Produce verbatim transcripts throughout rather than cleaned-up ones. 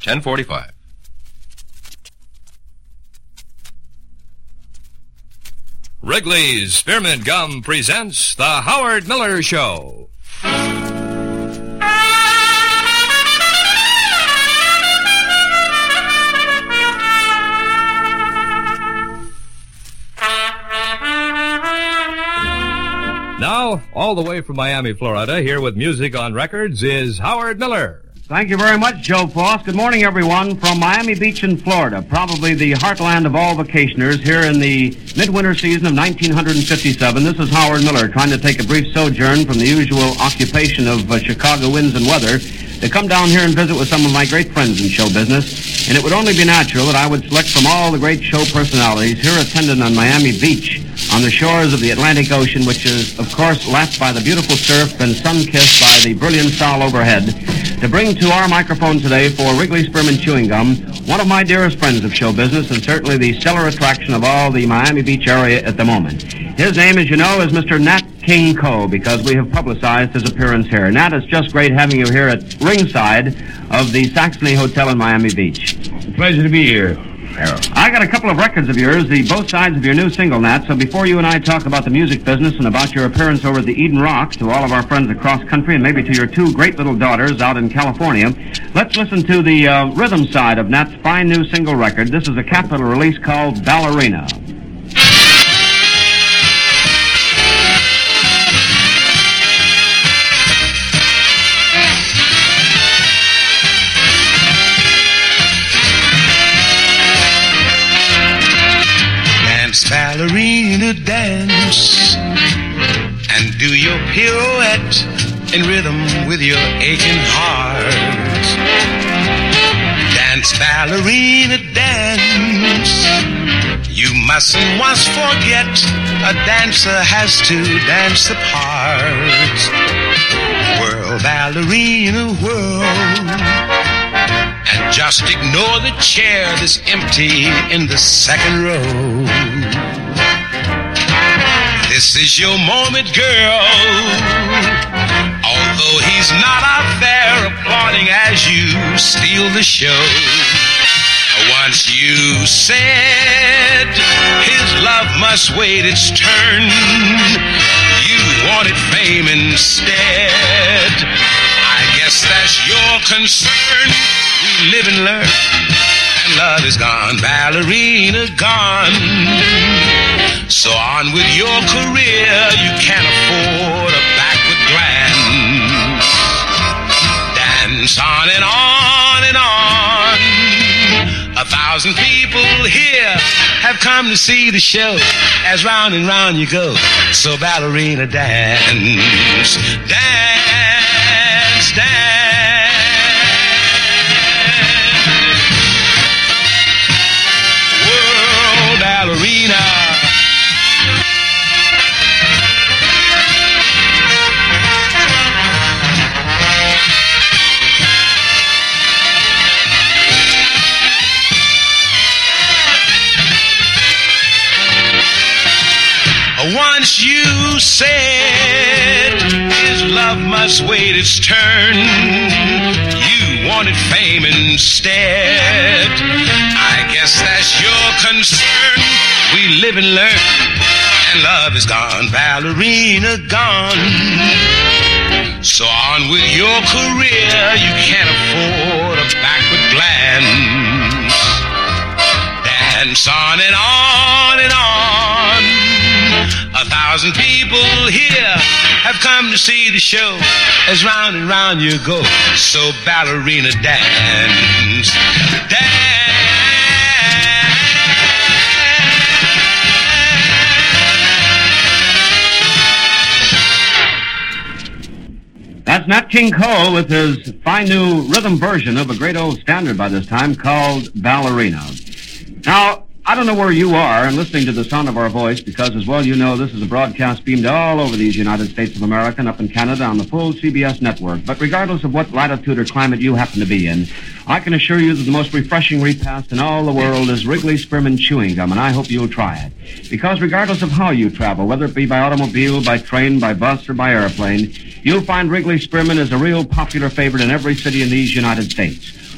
ten forty-five. Wrigley's Spearmint Gum presents The Howard Miller Show. Now, all the way from Miami, Florida, here with music on records is Howard Miller. Thank you very much, Joe Foss. Good morning, everyone, from Miami Beach in Florida, probably the heartland of all vacationers here in the midwinter season of nineteen fifty-seven. This is Howard Miller trying to take a brief sojourn from the usual occupation of uh, Chicago winds and weather to come down here and visit with some of my great friends in show business. And it would only be natural that I would select from all the great show personalities here attendant on Miami Beach on the shores of the Atlantic Ocean, which is, of course, lapped by the beautiful surf and sun-kissed by the brilliant sol overhead, to bring to our microphone today for Wrigley Spearmint Chewing Gum one of my dearest friends of show business and certainly the stellar attraction of all the Miami Beach area at the moment. His name, as you know, is Mister Nat King Cole, because we have publicized his appearance here. Nat, it's just great having you here at ringside of the Saxony Hotel in Miami Beach. It's a pleasure to be here, Harold. I got a couple of records of yours, the both sides of your new single, Nat, so before you and I talk about the music business and about your appearance over at the Eden Rock to all of our friends across country and maybe to your two great little daughters out in California, let's listen to the uh, rhythm side of Nat's fine new single record. This is a capital release called Ballerina. Ballerina, dance and do your pirouette in rhythm with your aching heart. Dance, ballerina, dance. You mustn't once forget a dancer has to dance the part. Whirl, ballerina, whirl. And just ignore the chair that's empty in the second row. This is your moment, girl. Although he's not out there applauding as you steal the show. Once you said his love must wait its turn. You wanted fame instead. I guess that's your concern. We live and learn, and love is gone, ballerina gone. So on with your career, you can't afford a backward glance. Dance on and on and on. A thousand people here have come to see the show as round and round you go. So ballerina, dance, dance, dance. Ballerina. Once you said his love must wait its turn. You wanted fame instead. I guess that's your concern. We live and learn, and love is gone, ballerina gone. So on with your career, you can't afford a backward glance. Dance on and on and on. A thousand people here have come to see the show as round and round you go. So ballerina, dance, dance. That's Nat King Cole with his fine new rhythm version of a great old standard by this time called Ballerina. Now, I don't know where you are and listening to the sound of our voice because, as well you know, this is a broadcast beamed all over these United States of America and up in Canada on the full C B S network. But regardless of what latitude or climate you happen to be in, I can assure you that the most refreshing repast in all the world is Wrigley Spearmint Chewing Gum, and I hope you'll try it. Because regardless of how you travel, whether it be by automobile, by train, by bus, or by airplane, you'll find Wrigley Spearmint is a real popular favorite in every city in these United States.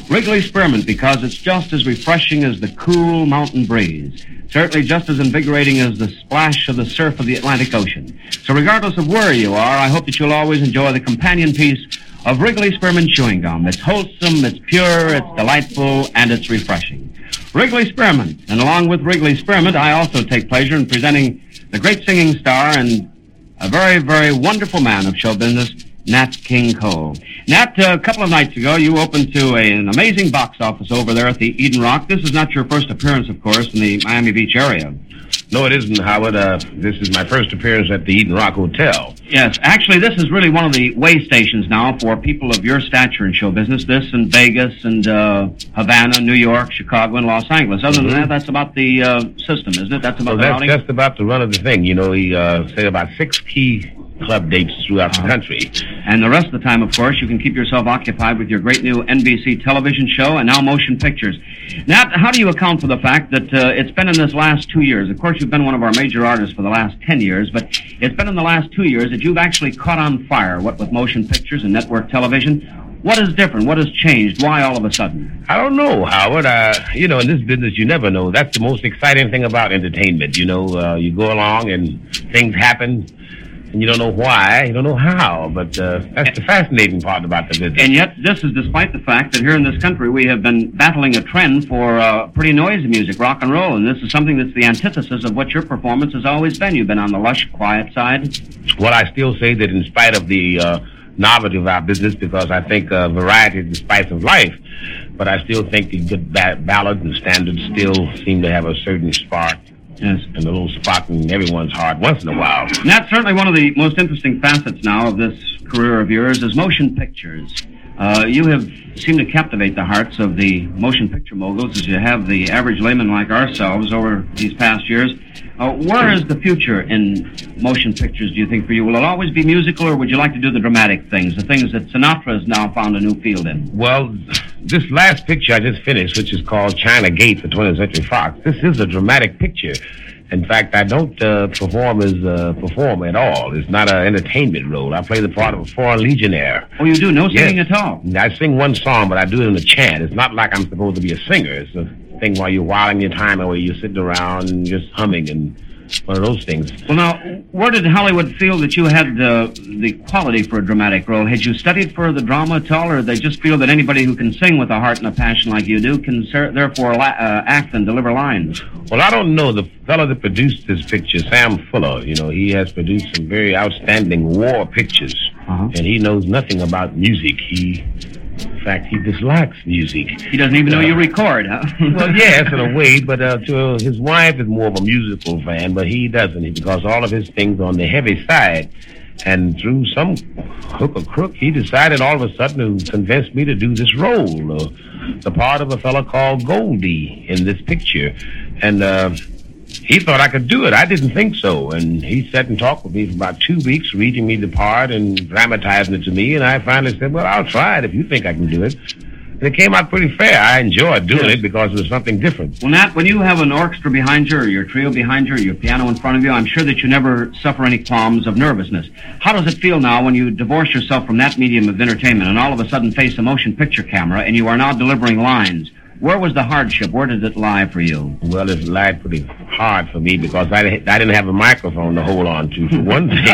Wrigley Spearmint, because it's just as refreshing as the cool mountain breeze. Certainly just as invigorating as the splash of the surf of the Atlantic Ocean. So regardless of where you are, I hope that you'll always enjoy the companion piece of Wrigley Spearmint Chewing Gum. It's wholesome, it's pure, it's delightful, and it's refreshing. Wrigley Spearmint. And along with Wrigley Spearmint, I also take pleasure in presenting the great singing star and a very, very wonderful man of show business, Nat King Cole. Nat, uh, a couple of nights ago, you opened to a, an amazing box office over there at the Eden Rock. This is not your first appearance, of course, in the Miami Beach area. No, it isn't, Howard. Uh, this is my first appearance at the Eden Rock Hotel. Yes, actually, this is really one of the way stations now for people of your stature in show business. This and Vegas and uh, Havana, New York, Chicago, and Los Angeles. Other Mm-hmm. than that, that's about the uh, system, isn't it? That's about So the that's routing? just about the run of the thing. You know, he uh, said about six key club dates throughout the country. And the rest of the time, of course, you can keep yourself occupied with your great new N B C television show and now motion pictures. Nat, how do you account for the fact that uh, it's been in this last two years? Of course, you've been one of our major artists for the last ten years, but it's been in the last two years that you've actually caught on fire, what with motion pictures and network television. What is different? What has changed? Why all of a sudden? I don't know, Howard. Uh, you know, in this business, you never know. That's the most exciting thing about entertainment. You know, uh, you go along and things happen, and you don't know why, you don't know how, but uh, that's the fascinating part about the business. And yet, this is despite the fact that here in this country we have been battling a trend for uh, pretty noisy music, rock and roll, and this is something that's the antithesis of what your performance has always been. You've been on the lush, quiet side. Well, I still say that in spite of the uh, novelty of our business, because I think uh, variety is the spice of life, but I still think the good ba- ballads and standards still seem to have a certain spark. Yes. And a little spot in everyone's heart once in a while. And that's certainly one of the most interesting facets now of this career of yours is motion pictures. Uh, you have seemed to captivate the hearts of the motion picture moguls as you have the average layman like ourselves over these past years. Uh, where is the future in motion pictures, do you think, for you? Will it always be musical, or would you like to do the dramatic things, the things that Sinatra has now found a new field in? Well, this last picture I just finished, which is called China Gate for twentieth Century Fox, this is a dramatic picture. In fact, I don't uh, perform as a performer at all. It's not an entertainment role. I play the part of a foreign legionnaire. Oh, you do? No singing Yes. at all? I sing one song, but I do it in a chant. It's not like I'm supposed to be a singer. It's a thing while you're whiling your time away. You're sitting around and just humming and one of those things. Well, now, where did Hollywood feel that you had uh, the quality for a dramatic role? Had you studied for the drama at all, or did they just feel that anybody who can sing with a heart and a passion like you do can ser- therefore la- uh, act and deliver lines? Well, I don't know. The fellow that produced this picture, Sam Fuller, you know, he has produced some very outstanding war pictures. Uh-huh. And he knows nothing about music. He, in fact, he dislikes music. He doesn't even know you record, huh? Well, yes, in a way, but uh, to, uh, his wife is more of a musical fan, but he doesn't, because all of his things are on the heavy side. And through some hook or crook, he decided all of a sudden to convince me to do this role, uh, the part of a fellow called Goldie in this picture. And uh, he thought I could do it. I didn't think so. And he sat and talked with me for about two weeks, reading me the part and dramatizing it to me. And I finally said, well, I'll try it if you think I can do it. And it came out pretty fair. I enjoyed doing Yes. it because it was something different. Well, Nat, when you have an orchestra behind you, or your trio behind you, or your piano in front of you, I'm sure that you never suffer any qualms of nervousness. How does it feel now when you divorce yourself from that medium of entertainment and all of a sudden face a motion picture camera and you are now delivering lines? Where was the hardship? Where did it lie for you? Well, it lied pretty hard for me because I, I didn't have a microphone to hold on to, for one thing.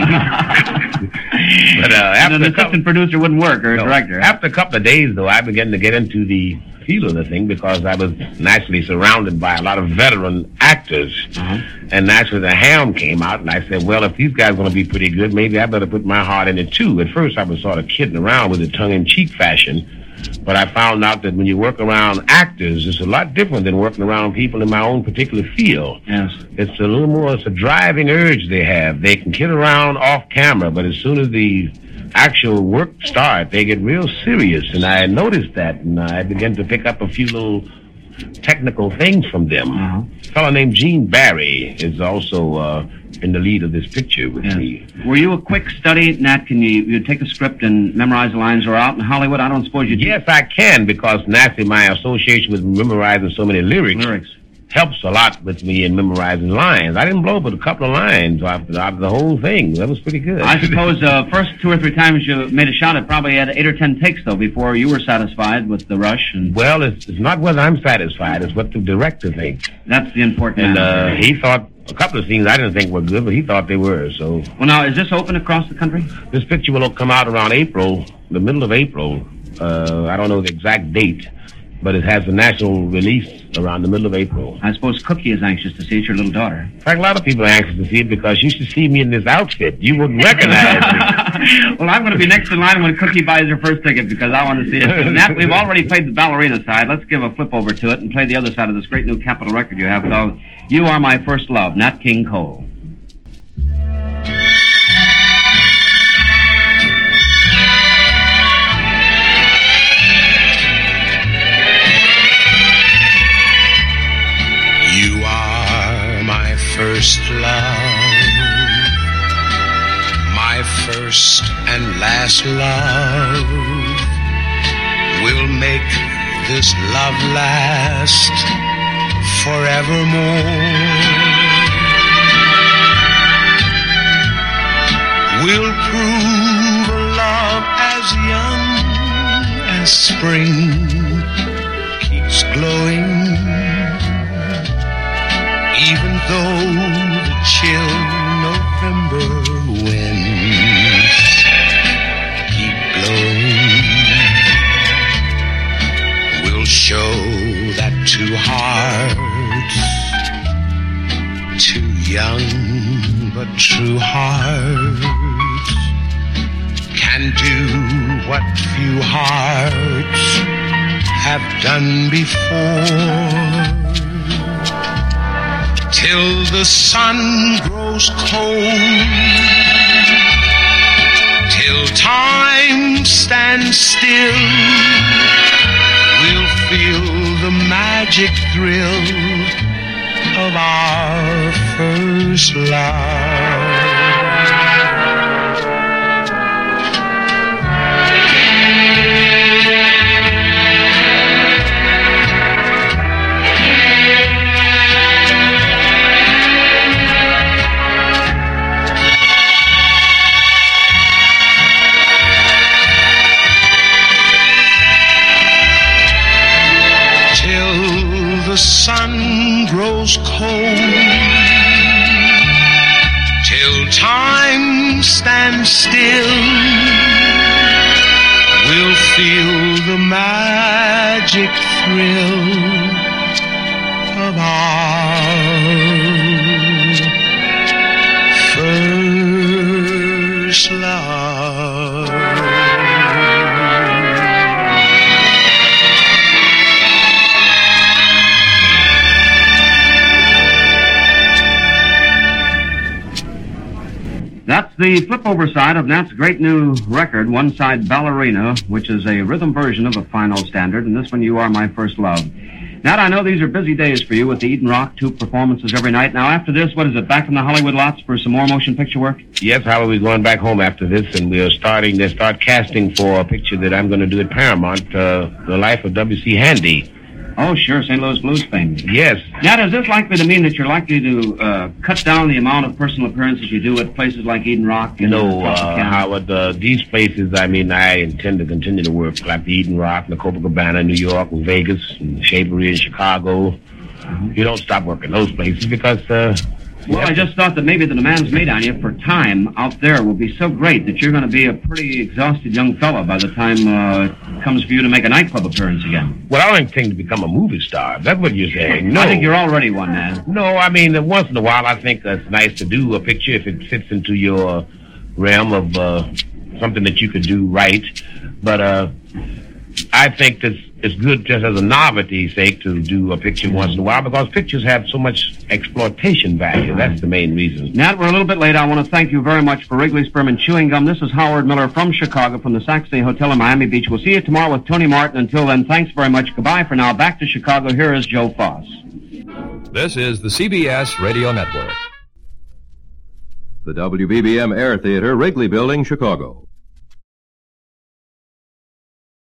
But uh, And after an a assistant couple, producer wouldn't work, or a no, director. after a couple of days, though, I began to get into the feel of the thing because I was naturally surrounded by a lot of veteran actors. Uh-huh. And naturally, the ham came out, and I said, well, if these guys are going to be pretty good, maybe I better put my heart in it, too. At first, I was sort of kidding around with it tongue-in-cheek fashion. But I found out that when you work around actors, it's a lot different than working around people in my own particular field. Yes. It's a little more, it's a driving urge they have. They can kid around off camera, but as soon as the actual work starts, they get real serious. And I noticed that, and I began to pick up a few little technical things from them. Uh-huh. A fellow named Gene Barry is also uh, in the lead of this picture with Yes. me. Were you a quick study, Nat? Can you, you take a script and memorize the lines, or out in Hollywood? I don't suppose you do. Yes, I can, because naturally my association with memorizing so many lyrics, Lyrics. helps a lot with me in memorizing lines. I didn't blow but a couple of lines out of the whole thing. That was pretty good. I suppose uh, first two or three times you made a shot, it probably had eight or ten takes, though, before you were satisfied with the rush. And well, it's, it's not whether I'm satisfied. It's what the director thinks. That's the important And answer. uh, he thought a couple of scenes I didn't think were good, but he thought they were. So Well, now, is this open across the country? this picture will come out around April, the middle of April. Uh, I don't know the exact date, but it has a national release around the middle of April. I suppose Cookie is anxious to see it, your little daughter. In fact, a lot of people are anxious to see it because you should see me in this outfit. You wouldn't recognize me. Well, I'm going to be next in line when Cookie buys her first ticket because I want to see it. Nat, we've already played the ballerina side. Let's give a flip over to it and play the other side of this great new Capitol record you have called You Are My First Love, Nat King Cole. First love, my first and last love, will make this love last forevermore. Will prove a love as young as spring keeps glowing. Even though the chill November winds keep blowing, will show that two hearts, two young but true hearts, can do what few hearts have done before. Till the sun grows cold, till time stands still, we'll feel the magic thrill of our first love. The sun grows cold, till time stands still, we'll feel the magic thrill of our first love. That's the flip-over side of Nat's great new record, one side Ballerina, which is a rhythm version of a fine old standard, and this one, You Are My First Love. Nat, I know these are busy days for you with the Eden Rock, two performances every night. Now, after this, what is it, back in the Hollywood lots for some more motion picture work? Yes, Howard, we're going back home after this, and we're starting, they start casting for a picture that I'm going to do at Paramount, uh, The Life of W C Handy. Oh, sure, Saint Louis Blues fame. Yes. Nat, is this likely to mean that you're likely to uh, cut down the amount of personal appearances you do at places like Eden Rock? And No, uh, uh, Howard, uh, these places, I mean, I intend to continue to work like the Eden Rock, the Copacabana, New York, and Vegas, and Shapery in Chicago. Mm-hmm. You don't stop working those places because, uh... Well, I just thought that maybe the demands made on you for time out there will be so great that you're going to be a pretty exhausted young fellow by the time uh, it comes for you to make a nightclub appearance again. Well, I don't intend to become a movie star. That's what you're saying. No. I think you're already one, man. No, I mean, once in a while, I think it's nice to do a picture if it fits into your realm of uh, something that you could do right. But uh, I think that it's good just as a novelty's sake to do a picture once in a while because pictures have so much exploitation value. That's the main reason. Nat, we're a little bit late. I want to thank you very much for Wrigley Spearmint Chewing Gum. This is Howard Miller from Chicago from the Saxony Hotel in Miami Beach. We'll see you tomorrow with Tony Martin. Until then, thanks very much. Goodbye for now. Back to Chicago. Here is Joe Foss. This is the C B S Radio Network. The W B B M Air Theater, Wrigley Building, Chicago.